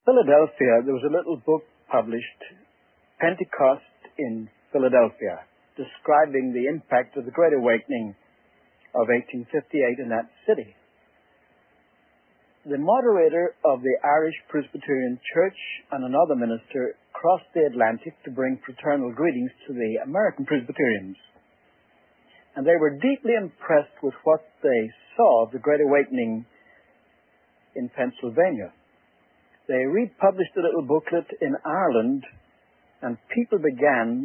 Philadelphia, there was a little book published, Pentecost in Philadelphia, describing the impact of the Great Awakening of 1858 in that city. The moderator of the Irish Presbyterian Church and another minister crossed the Atlantic to bring fraternal greetings to the American Presbyterians. And they were deeply impressed with what they saw of the Great Awakening in Pennsylvania. They republished a little booklet in Ireland, and people began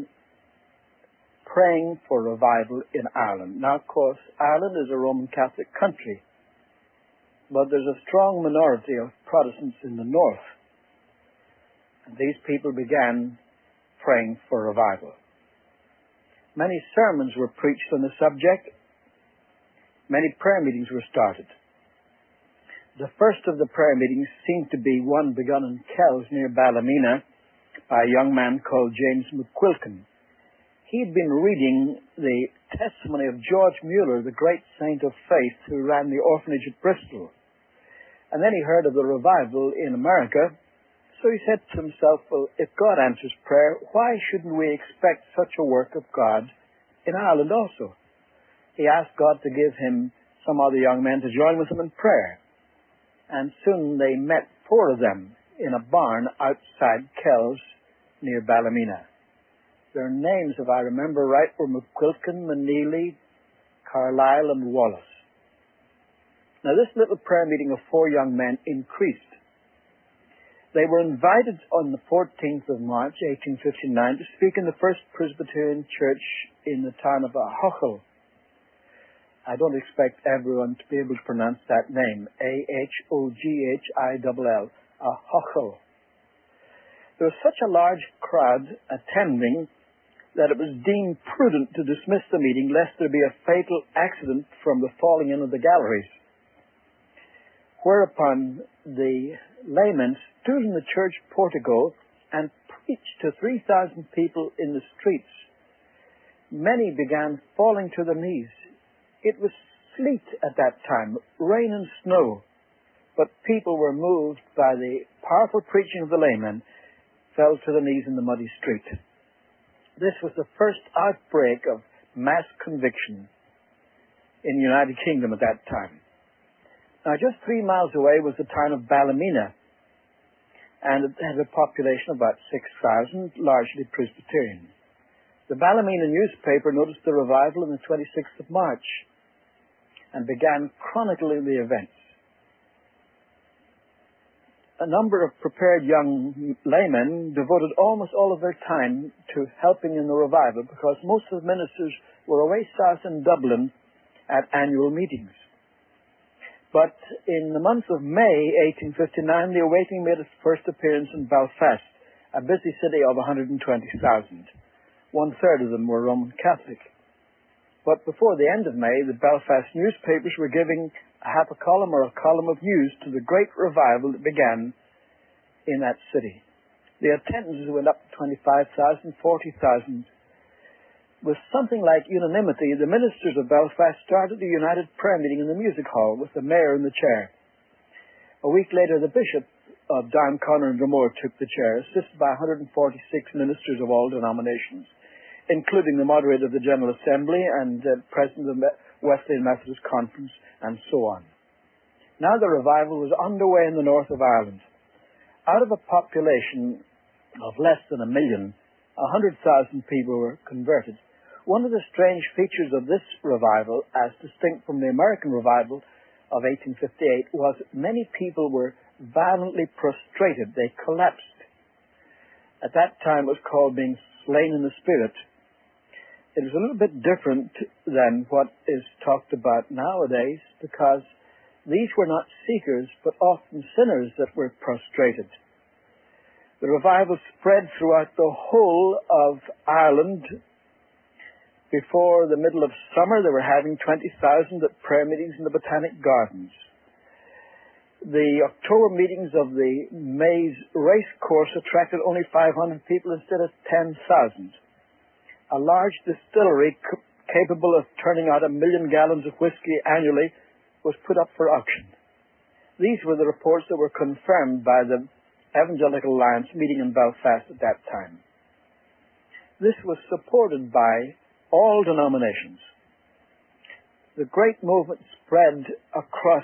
praying for revival in Ireland. Now, of course, Ireland is a Roman Catholic country, but there's a strong minority of Protestants in the north. And these people began praying for revival. Many sermons were preached on the subject. Many prayer meetings were started. The first of the prayer meetings seemed to be one begun in Kells near Ballymena by a young man called James McQuilkin. He had been reading the testimony of George Mueller, the great saint of faith who ran the orphanage at Bristol. And then he heard of the revival in America, so he said to himself, well, if God answers prayer, why shouldn't we expect such a work of God in Ireland also? He asked God to give him some other young men to join with him in prayer. And soon they met, 4 of them, in a barn outside Kells near Ballymena. Their names, if I remember right, were McQuilkin, Maneely, Carlisle, and Wallace. Now, this little prayer meeting of 4 young men increased. They were invited on the 14th of March, 1859, to speak in the First Presbyterian Church in the town of Ahochel. I don't expect everyone to be able to pronounce that name, Ahoghil, Ahochel. There was such a large crowd attending that it was deemed prudent to dismiss the meeting lest there be a fatal accident from the falling in of the galleries. Whereupon the laymen stood in the church portico and preached to 3,000 people in the streets. Many began falling to their knees. It was sleet at that time, rain and snow, but people were moved by the powerful preaching of the laymen, fell to their knees in the muddy street. This was the first outbreak of mass conviction in the United Kingdom at that time. Now, just 3 miles away was the town of Ballymena, and it had a population of about 6,000, largely Presbyterian. The Ballymena newspaper noticed the revival on the 26th of March and began chronicling the events. A number of prepared young laymen devoted almost all of their time to helping in the revival because most of the ministers were away south in Dublin at annual meetings. But in the month of May 1859, the Awakening made its first appearance in Belfast, a busy city of 120,000. 1/3 of them were Roman Catholic. But before the end of May, the Belfast newspapers were giving half a column or a column of news to the great revival that began in that city. The attendances went up to 25,000, 40,000. With something like unanimity, the ministers of Belfast started a united prayer meeting in the music hall with the mayor in the chair. A week later, the bishop of Downconor and Dromore took the chair, assisted by 146 ministers of all denominations, including the moderator of the General Assembly and president of the Wesleyan Methodist Conference, and so on. Now the revival was underway in the north of Ireland. Out of a population of less than 1 million, 100,000 people were converted. One of the strange features of this revival, as distinct from the American revival of 1858, was that many people were violently prostrated. They collapsed. At that time it was called being slain in the spirit. It was a little bit different than what is talked about nowadays because these were not seekers but often sinners that were prostrated. The revival spread throughout the whole of Ireland. Before the middle of summer, they were having 20,000 at prayer meetings in the Botanic Gardens. The October meetings of the Maze race course attracted only 500 people instead of 10,000. A large distillery capable of turning out 1 million gallons of whiskey annually was put up for auction. These were the reports that were confirmed by the Evangelical Alliance meeting in Belfast at that time. This was supported by all denominations. The great movement spread across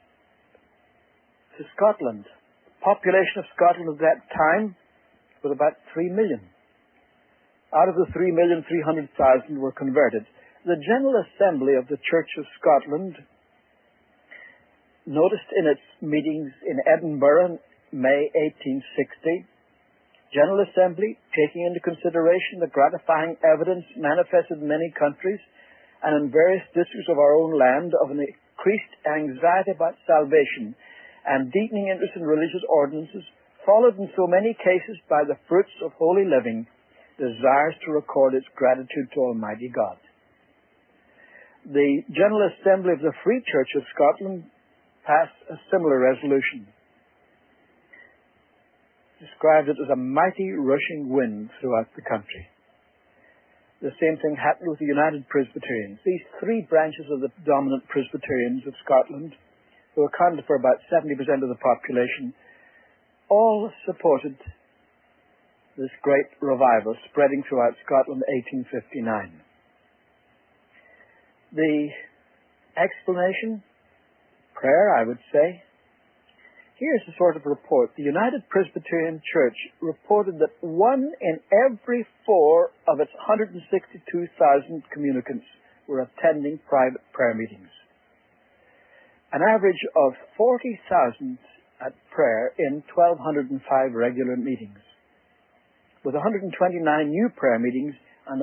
to Scotland. The population of Scotland at that time was about 3 million. Out of the 3,300,000 were converted. The General Assembly of the Church of Scotland noticed in its meetings in Edinburgh, May 1860, General Assembly, taking into consideration the gratifying evidence manifested in many countries and in various districts of our own land of an increased anxiety about salvation and deepening interest in religious ordinances, followed in so many cases by the fruits of holy living, desires to record its gratitude to Almighty God. The General Assembly of the Free Church of Scotland passed a similar resolution. Described it as a mighty rushing wind throughout the country. The same thing happened with the United Presbyterians. These three branches of the dominant Presbyterians of Scotland, who accounted for about 70% of the population, all supported this great revival spreading throughout Scotland in 1859. The explanation, prayer, I would say. Here's the sort of report. The United Presbyterian Church reported that 1 in every 4 of its 162,000 communicants were attending private prayer meetings. An average of 40,000 at prayer in 1,205 regular meetings, with 129 new prayer meetings and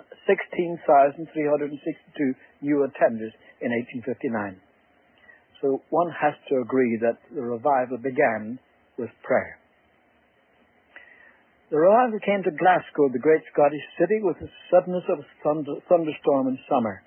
16,362 new attenders in 1859. So one has to agree that the revival began with prayer. The revival came to Glasgow, the great Scottish city, with the suddenness of a thunderstorm in summer.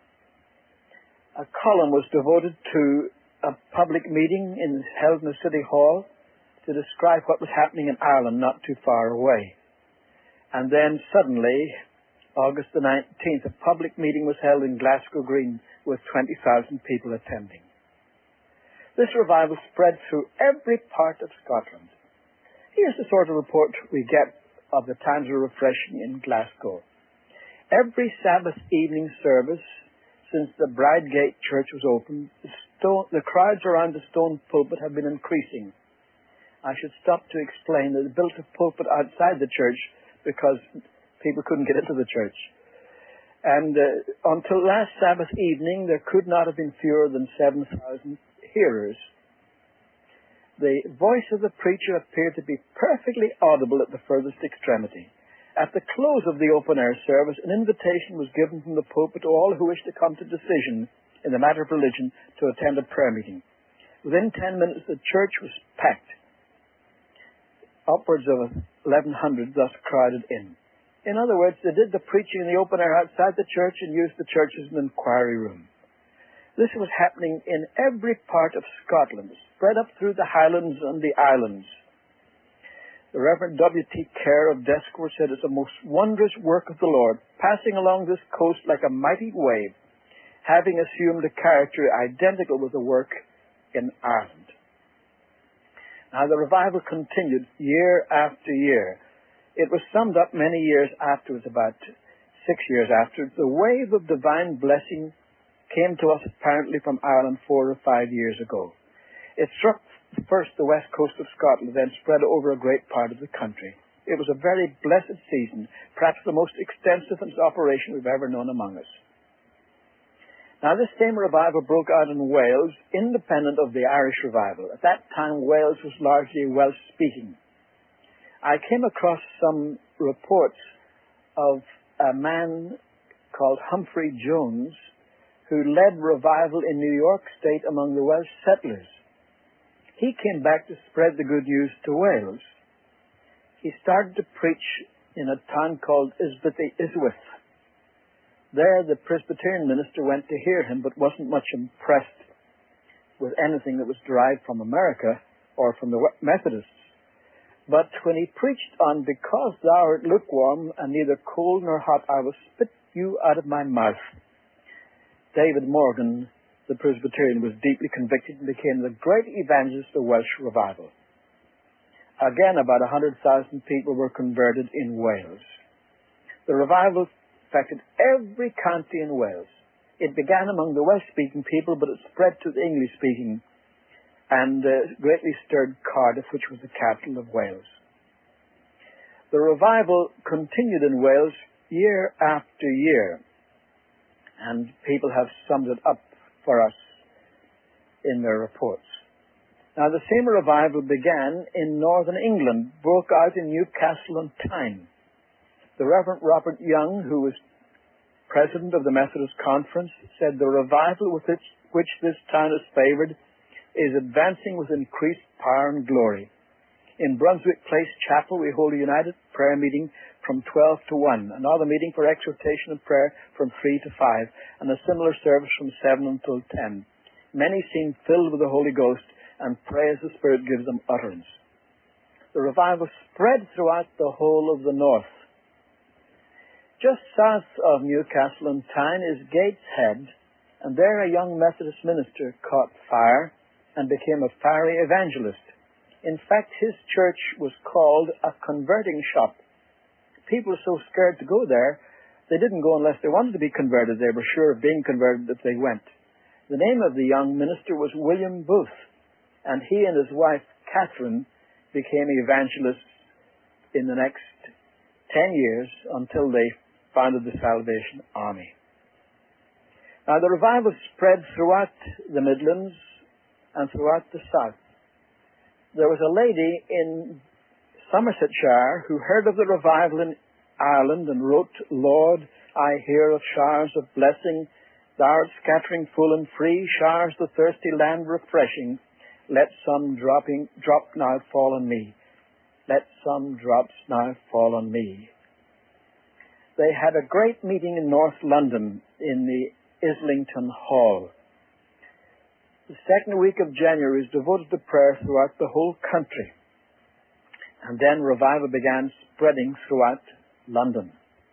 A column was devoted to a public meeting held in the City Hall to describe what was happening in Ireland not too far away. And then suddenly, August the 19th, a public meeting was held in Glasgow Green with 20,000 people attending. This revival spread through every part of Scotland. Here's the sort of report we get of the times of refreshing in Glasgow. Every Sabbath evening service since the Bridegate Church was opened, the crowds around the stone pulpit have been increasing. I should stop to explain that they built a pulpit outside the church because people couldn't get into the church. And until last Sabbath evening, there could not have been fewer than 7,000 hearers. The voice of the preacher appeared to be perfectly audible at the furthest extremity. At the close of the open-air service, an invitation was given from the pulpit to all who wished to come to decision in the matter of religion to attend a prayer meeting. Within 10 minutes, the church was packed. Upwards of 1,100 thus crowded in. In other words, they did the preaching in the open air outside the church and used the church as an inquiry room. This was happening in every part of Scotland, spread up through the Highlands and the Islands. The Reverend W.T. Kerr of Descourt said, "It's a most wondrous work of the Lord, passing along this coast like a mighty wave, having assumed a character identical with the work in Ireland." Now, the revival continued year after year. It was summed up many years afterwards, about 6 years after. The wave of divine blessing came to us apparently from Ireland 4 or 5 years ago. It struck first the west coast of Scotland, then spread over a great part of the country. It was a very blessed season, perhaps the most extensive in its operation we've ever known among us. Now, this same revival broke out in Wales, independent of the Irish revival. At that time, Wales was largely Welsh-speaking. I came across some reports of a man called Humphrey Jones, who led revival in New York State among the Welsh settlers. He came back to spread the good news to Wales. He started to preach in a town called Ysbyddyth. There, the Presbyterian minister went to hear him, but wasn't much impressed with anything that was derived from America or from the Methodists. But when he preached on, "Because thou art lukewarm and neither cold nor hot, I will spit you out of my mouth," David Morgan, the Presbyterian, was deeply convicted and became the great evangelist of Welsh revival. Again, about 100,000 people were converted in Wales. The revival affected every county in Wales. It began among the Welsh-speaking people, but it spread to the English-speaking and greatly stirred Cardiff, which was the capital of Wales. The revival continued in Wales year after year, and people have summed it up for us in their reports. Now, the same revival began in northern England, broke out in Newcastle on Tyne. The Reverend Robert Young, who was president of the Methodist Conference, said the revival with which this town is favored is advancing with increased power and glory. In Brunswick Place Chapel, we hold a united prayer meeting from 12 to 1, another meeting for exhortation and prayer from 3 to 5, and a similar service from 7 until 10. Many seem filled with the Holy Ghost and pray as the Spirit gives them utterance. The revival spread throughout the whole of the north. Just south of Newcastle on Tyne is Gateshead, and there a young Methodist minister caught fire and became a fiery evangelist. In fact, his church was called a converting shop. People were so scared to go there, they didn't go unless they wanted to be converted. They were sure of being converted if they went. The name of the young minister was William Booth, and he and his wife, Catherine, became evangelists in the next 10 years until they founded the Salvation Army. Now, the revival spread throughout the Midlands and throughout the South. There was a lady in Somersetshire who heard of the revival in Ireland and wrote, "Lord, I hear of showers of blessing. Thou art scattering full and free, showers the thirsty land refreshing. Let some drop now fall on me. Let some drops now fall on me." They had a great meeting in North London in the Islington Hall. The second week of January was devoted to prayer throughout the whole country. And then revival began spreading throughout London.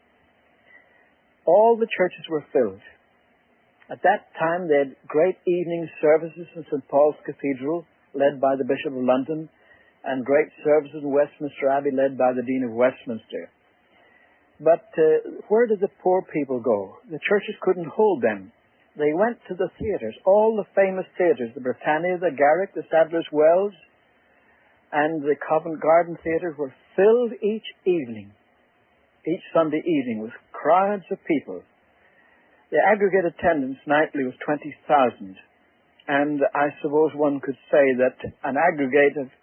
All the churches were filled. At that time, they had great evening services in St. Paul's Cathedral, led by the Bishop of London, and great services in Westminster Abbey, led by the Dean of Westminster. But where did the poor people go? The churches couldn't hold them. They went to the theatres, all the famous theatres, the Britannia, the Garrick, the Sadler's Wells, and the Covent Garden Theatre were filled each evening, each Sunday evening, with crowds of people. The aggregate attendance nightly was 20,000, and I suppose one could say that an aggregate of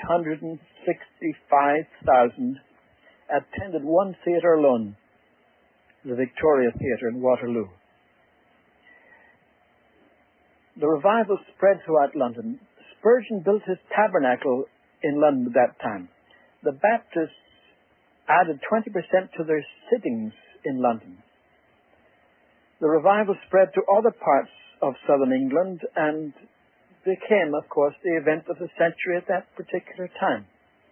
865,000 attended one theatre alone, the Victoria Theatre in Waterloo. The revival spread throughout London. Spurgeon built his tabernacle in London at that time. The Baptists added 20% to their sittings in London. The revival spread to other parts of southern England and became, of course, the event of the century at that particular time.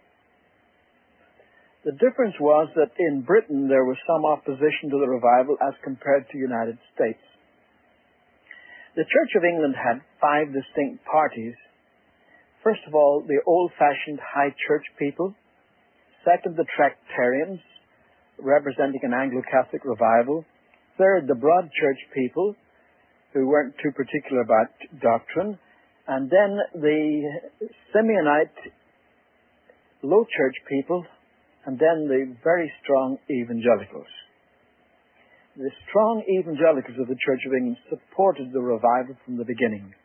The difference was that in Britain there was some opposition to the revival as compared to the United States. The Church of England had 5 distinct parties. First of all, the old-fashioned high church people. Second, the Tractarians, representing an Anglo-Catholic revival. Third, the broad church people, who weren't too particular about doctrine. And then the Simeonite low church people, and then the very strong evangelicals. The strong evangelicals of the Church of England supported the revival from the beginning.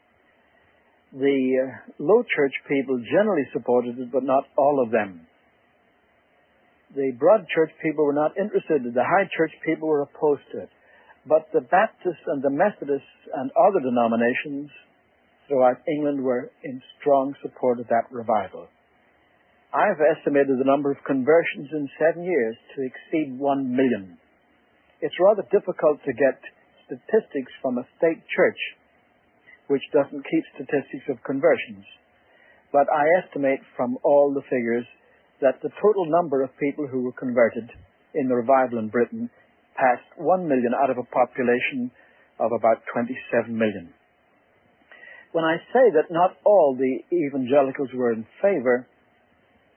The low church people generally supported it, but not all of them. The broad church people were not interested. The high church people were opposed to it. But the Baptists and the Methodists and other denominations throughout England were in strong support of that revival. I've estimated the number of conversions in 7 years to exceed 1 million. It's rather difficult to get statistics from a state church, which doesn't keep statistics of conversions. But I estimate from all the figures that the total number of people who were converted in the revival in Britain passed 1 million out of a population of about 27 million. When I say that not all the evangelicals were in favor,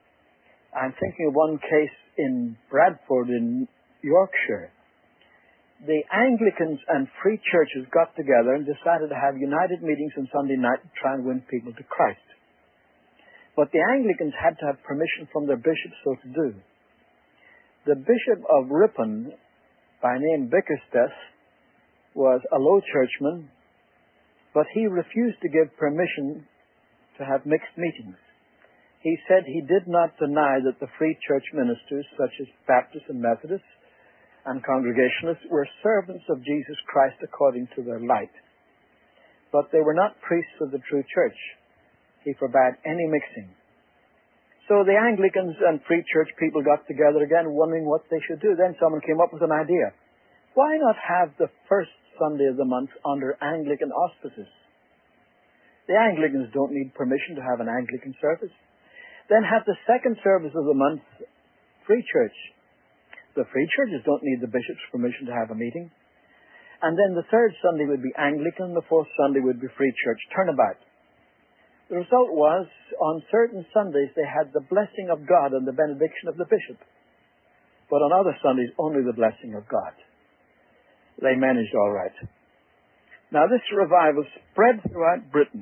I'm thinking of one case in Bradford in Yorkshire. The Anglicans and Free Churches got together and decided to have united meetings on Sunday night to try and win people to Christ. But the Anglicans had to have permission from their bishop so to do. The Bishop of Ripon, by name Bickersteth, was a low churchman, but he refused to give permission to have mixed meetings. He said he did not deny that the Free Church ministers, such as Baptists and Methodists and Congregationalists, were servants of Jesus Christ according to their light. But they were not priests of the true church. He forbade any mixing. So the Anglicans and Free Church people got together again, wondering what they should do. Then someone came up with an idea. Why not have the first Sunday of the month under Anglican auspices? The Anglicans don't need permission to have an Anglican service. Then have the second service of the month Free Church. The Free Churches don't need the bishop's permission to have a meeting. And then the third Sunday would be Anglican, the fourth Sunday would be Free Church. Turnabout. The result was, on certain Sundays, they had the blessing of God and the benediction of the bishop. But on other Sundays, only the blessing of God. They managed all right. Now, this revival spread throughout Britain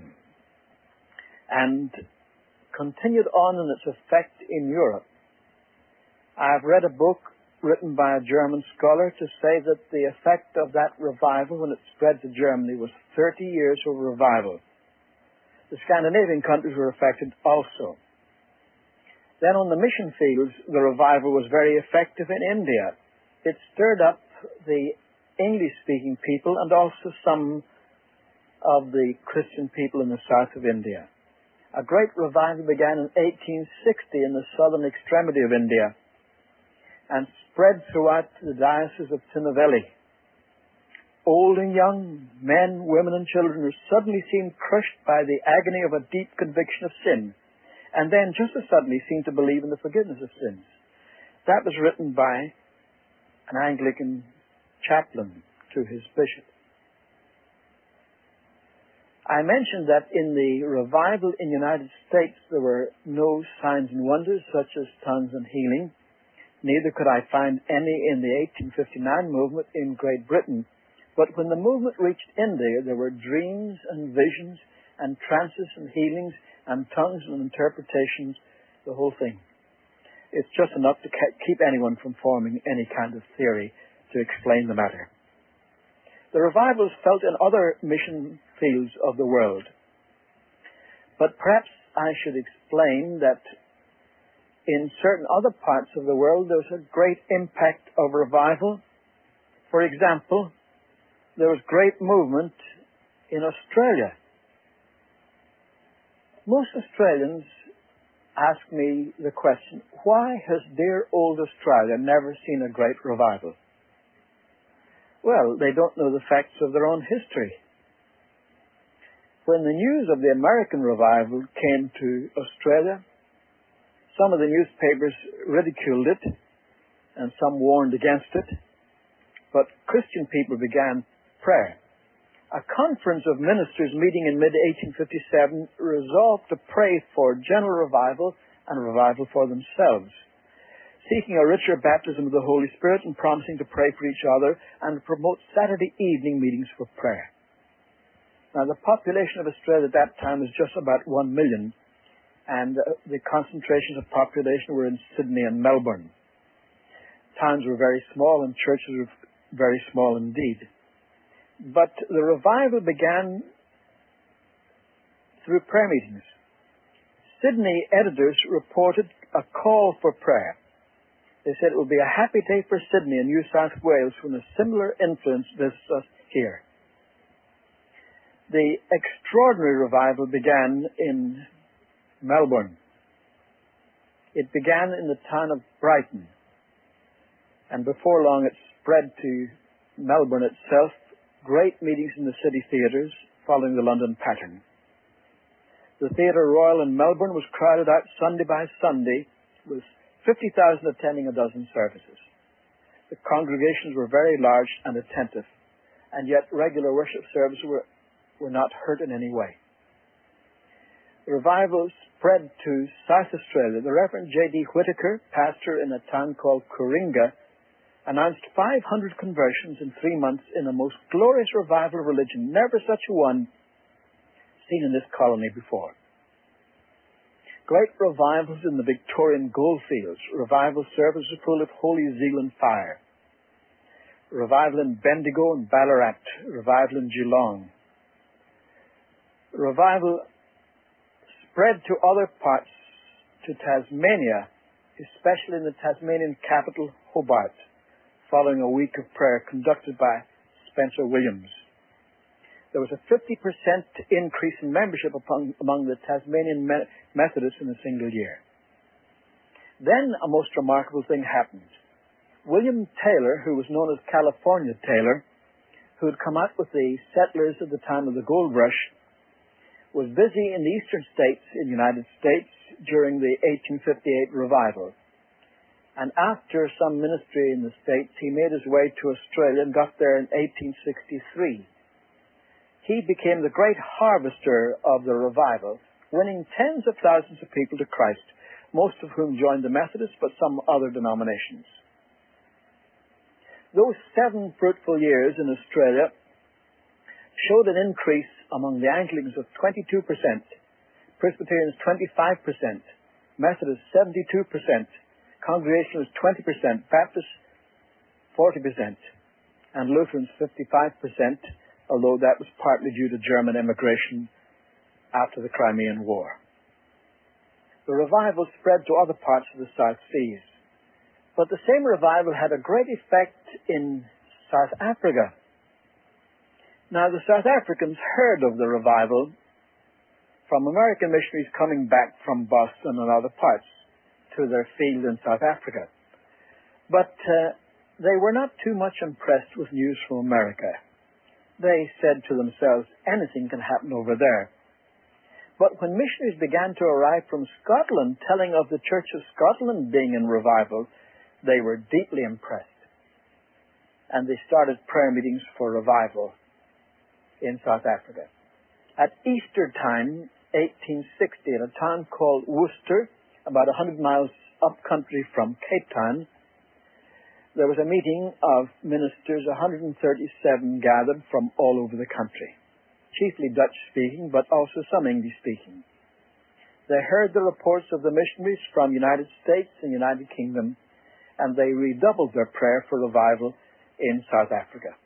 and continued on in its effect in Europe. I've read a book written by a German scholar to say that the effect of that revival when it spread to Germany was 30 years of revival. The Scandinavian countries were affected also. Then on the mission fields, the revival was very effective in India. It stirred up the English-speaking people and also some of the Christian people in the south of India. A great revival began in 1860 in the southern extremity of India and spread throughout the diocese of Tinnevelly. Old and young, men, women, and children were suddenly seen crushed by the agony of a deep conviction of sin, and then just as suddenly seemed to believe in the forgiveness of sins. That was written by an Anglican chaplain to his bishop. I mentioned that in the revival in the United States there were no signs and wonders such as tongues and healing. Neither could I find any in the 1859 movement in Great Britain. But when the movement reached India, there were dreams and visions and trances and healings and tongues and interpretations, the whole thing. It's just enough to keep anyone from forming any kind of theory to explain the matter. The revival is felt in other mission fields of the world. But perhaps I should explain that in certain other parts of the world there's a great impact of revival. For example, there was great movement in Australia. Most Australians ask me the question, why has dear old Australia never seen a great revival? Well, they don't know the facts of their own history. When the news of the American revival came to Australia, some of the newspapers ridiculed it and some warned against it, but Christian people began prayer. A conference of ministers meeting in mid-1857 resolved to pray for general revival and revival for themselves, seeking a richer baptism of the Holy Spirit and promising to pray for each other and promote Saturday evening meetings for prayer. Now, the population of Australia at that time was just about 1 million, and the concentrations of population were in Sydney and Melbourne. Towns were very small and churches were very small indeed. But the revival began through prayer meetings. Sydney editors reported a call for prayer. They said it would be a happy day for Sydney and New South Wales when a similar influence visits us here. The extraordinary revival began in Melbourne. It began in the town of Brighton, and before long it spread to Melbourne itself. Great meetings in the city theatres following the London pattern. The Theatre Royal in Melbourne was crowded out Sunday by Sunday with 50,000 attending a dozen services. The congregations were very large and attentive, and yet regular worship services were not hurt in any way. The revival spread to South Australia. The Reverend J.D. Whitaker, pastor in a town called Coringa, announced 500 conversions in 3 months in a most glorious revival of religion, never such a one seen in this colony before. Great revivals in the Victorian goldfields, revival services full of holy zeal and fire. Revival in Bendigo and Ballarat, revival in Geelong. Revival spread to other parts, to Tasmania, especially in the Tasmanian capital, Hobart, following a week of prayer conducted by Spencer Williams. There was a 50% increase in membership among the Tasmanian Methodists in a single year. Then a most remarkable thing happened. William Taylor, who was known as California Taylor, who had come out with the settlers at the time of the gold rush, was busy in the eastern states in the United States during the 1858 revival. And after some ministry in the States, he made his way to Australia and got there in 1863. He became the great harvester of the revival, winning tens of thousands of people to Christ, most of whom joined the Methodists, but some other denominations. Those 7 fruitful years in Australia showed an increase among the Anglicans of 22%, Presbyterians 25%, Methodists 72%, Congregationalists 20%, Baptists 40%, and Lutherans 55%, although that was partly due to German immigration after the Crimean War. The revival spread to other parts of the South Seas. But the same revival had a great effect in South Africa. Now, the South Africans heard of the revival from American missionaries coming back from Boston and other parts to their field in South Africa. But they were not too much impressed with news from America. They said to themselves, anything can happen over there. But when missionaries began to arrive from Scotland, telling of the Church of Scotland being in revival, they were deeply impressed. And they started prayer meetings for revival in South Africa. At Easter time, 1860, at a town called Worcester, about 100 miles up country from Cape Town, there was a meeting of ministers, 137 gathered from all over the country, chiefly Dutch-speaking, but also some English-speaking. They heard the reports of the missionaries from the United States and United Kingdom, and they redoubled their prayer for revival in South Africa.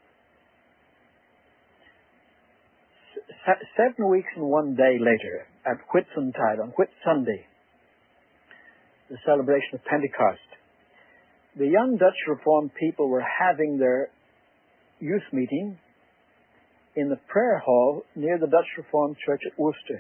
7 weeks and 1 day later, at Whitsuntide, on Whit Sunday, the celebration of Pentecost, the young Dutch Reformed people were having their youth meeting in the prayer hall near the Dutch Reformed Church at Worcester.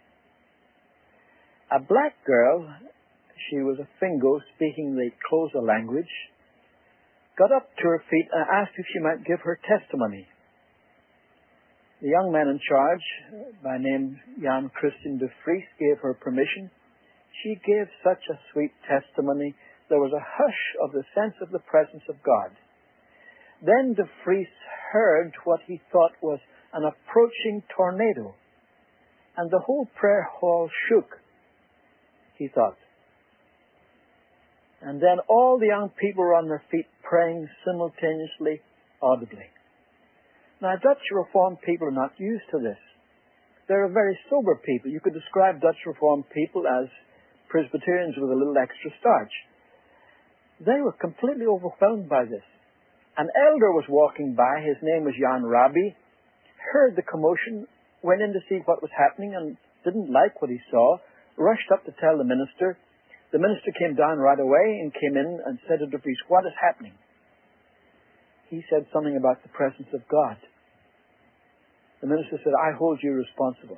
A black girl, she was a Fingo speaking the Xhosa language, got up to her feet and asked if she might give her testimony. The young man in charge, by name Jan Christian de Vries, gave her permission. She gave such a sweet testimony. There was a hush of the sense of the presence of God. Then de Vries heard what he thought was an approaching tornado, and the whole prayer hall shook, he thought. And then all the young people were on their feet praying simultaneously, audibly. Now, Dutch Reformed people are not used to this. They're a very sober people. You could describe Dutch Reformed people as Presbyterians with a little extra starch. They were completely overwhelmed by this. An elder was walking by. His name was Jan Rabbi. Heard the commotion, went in to see what was happening and didn't like what he saw, rushed up to tell the minister. The minister came down right away and came in and said to de Vries, "What is happening?" He said something about the presence of God. The minister said, "I hold you responsible."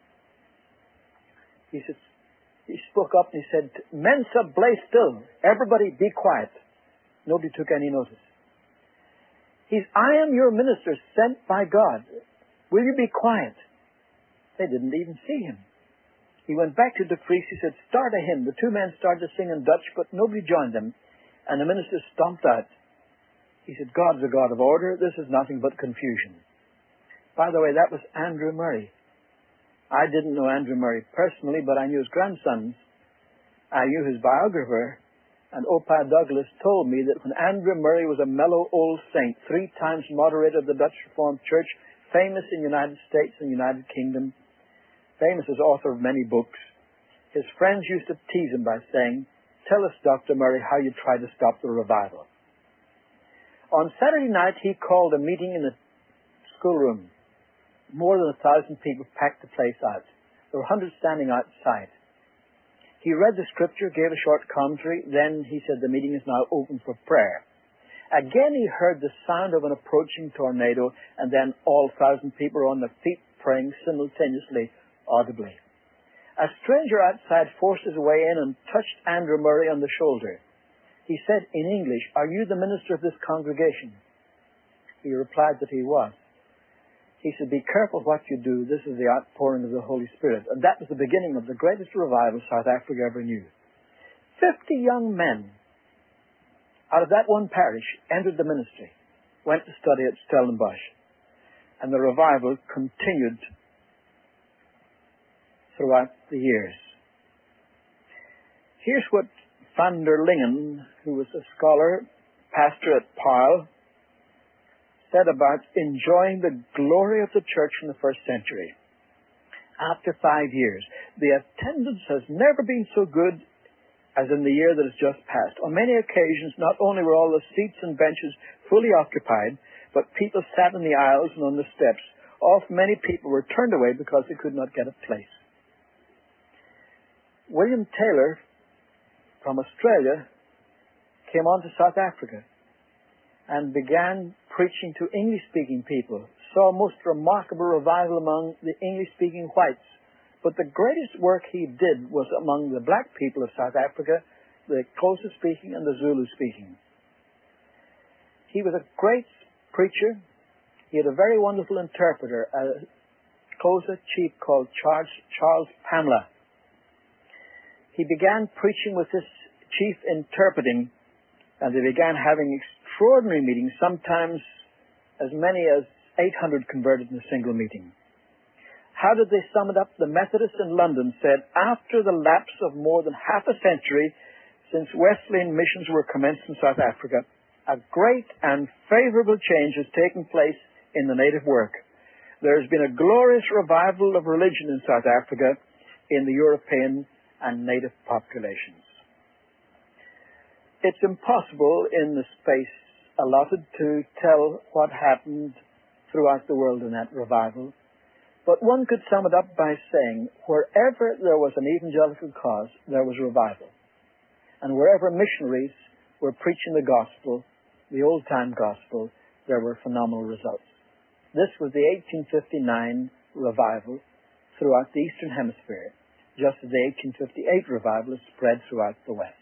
He spoke up and he said, "Mensa, blay still. Everybody be quiet." Nobody took any notice. "I am your minister sent by God. Will you be quiet?" They didn't even see him. He went back to de Vries. He said, "Start a hymn." The 2 men started to sing in Dutch, but nobody joined them. And the minister stomped out. He said, "God's a God of order. This is nothing but confusion." By the way, that was Andrew Murray. I didn't know Andrew Murray personally, but I knew his grandsons. I knew his biographer, and Opa Douglas told me that when Andrew Murray was a mellow old saint, 3 times moderator of the Dutch Reformed Church, famous in the United States and United Kingdom, famous as author of many books, his friends used to tease him by saying, "Tell us, Dr. Murray, how you tried to stop the revival." On Saturday night, he called a meeting in the schoolroom. More than 1,000 people packed the place out. There were hundreds standing outside. He read the scripture, gave a short commentary, then he said, "The meeting is now open for prayer." Again he heard the sound of an approaching tornado, and then all 1,000 people were on their feet praying simultaneously, audibly. A stranger outside forced his way in and touched Andrew Murray on the shoulder. He said in English, "Are you the minister of this congregation?" He replied that he was. He said, "Be careful what you do. This is the outpouring of the Holy Spirit." And that was the beginning of the greatest revival South Africa ever knew. 50 young men out of that one parish entered the ministry, went to study at Stellenbosch, and the revival continued throughout the years. Here's what Van der Lingen, who was a scholar, pastor at Paarl, said about enjoying the glory of the church in the first century. After 5 years, the attendance has never been so good as in the year that has just passed. On many occasions, not only were all the seats and benches fully occupied, but people sat in the aisles and on the steps. Often many people were turned away because they could not get a place. William Taylor from Australia came on to South Africa and began preaching to English-speaking people, saw a most remarkable revival among the English-speaking whites. But the greatest work he did was among the black people of South Africa, the Xhosa-speaking and the Zulu-speaking. He was a great preacher. He had a very wonderful interpreter, a Xhosa chief called Charles Pamela. He began preaching with this chief interpreting, and they began having extraordinary meetings, sometimes as many as 800 converted in a single meeting. How did they sum it up? The Methodists in London said, after the lapse of more than half a century since Wesleyan missions were commenced in South Africa, a great and favorable change has taken place in the native work. There has been a glorious revival of religion in South Africa in the European and native populations. It's impossible in the space allotted to tell what happened throughout the world in that revival, but one could sum it up by saying, wherever there was an evangelical cause, there was revival. And wherever missionaries were preaching the gospel, the old-time gospel, there were phenomenal results. This was the 1859 revival throughout the Eastern Hemisphere, just as the 1858 revival has spread throughout the West.